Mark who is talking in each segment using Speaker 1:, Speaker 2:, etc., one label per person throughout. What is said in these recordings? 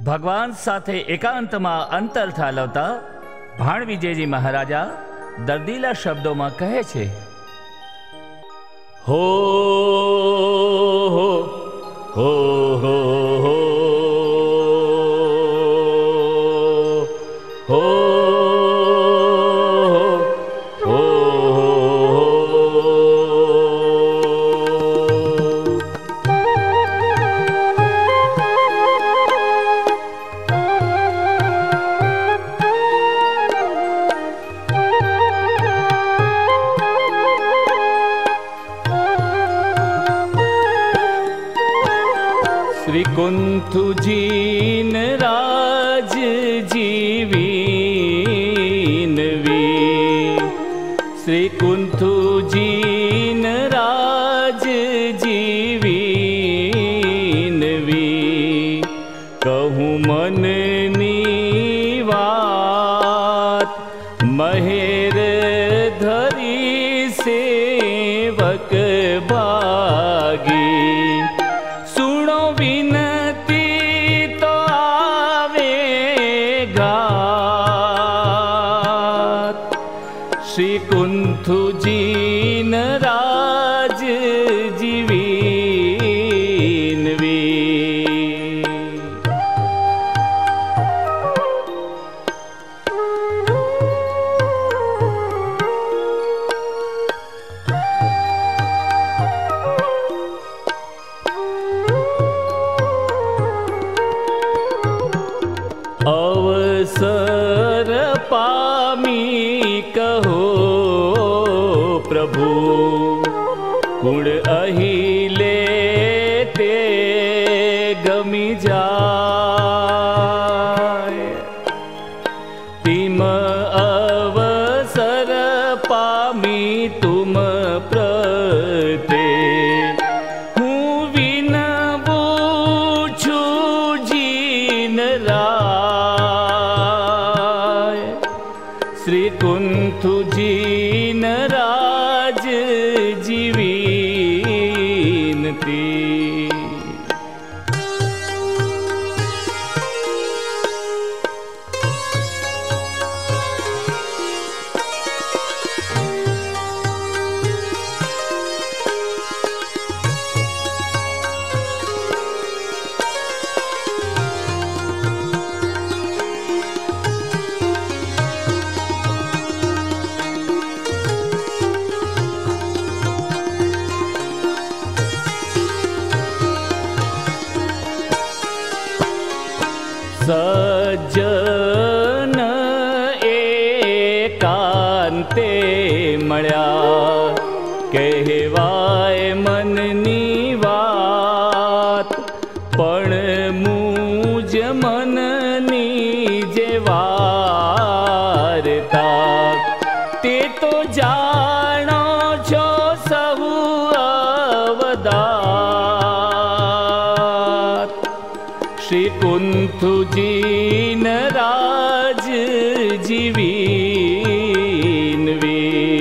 Speaker 1: ભગવાન સાથે એકાંતમાં અંતર ઠાલવતા ભાણવિજયજી મહારાજા દર્દીલા શબ્દોમાં કહે છે, હો હો હો હો હો कुंथुजीन राज जीवीनवी, श्री कुंथुजीन राज जीवीनवी, कहूँ मननी वात महेर धरी सेवक भागी, श्री कुंथुजीन राज जीवीनवी। अवसर पामी कहो प्रभु, कुण अहिले ते गमी जाय, तिम अवसर पामी तुम प्रते, हूँ विनवूं छूं जीन राय, श्री कुंथुजीन राज जीवीनती। सज्जन एकांते मळ्या, कहेवाय मननी वात, पण मूज मननी जे वार्ता, ते तो जाणो छो सहु अवदात, श्री कुंथुजीन राज जीवीनवी।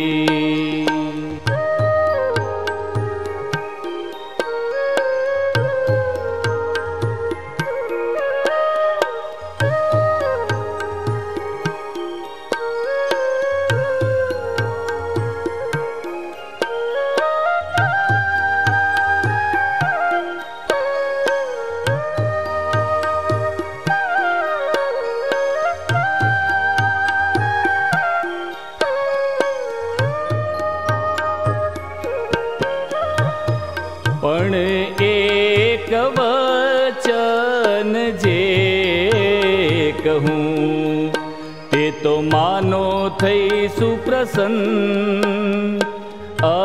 Speaker 1: पण एक वचन जे कहूँ, ते तो मानो थई सुप्रसन्न,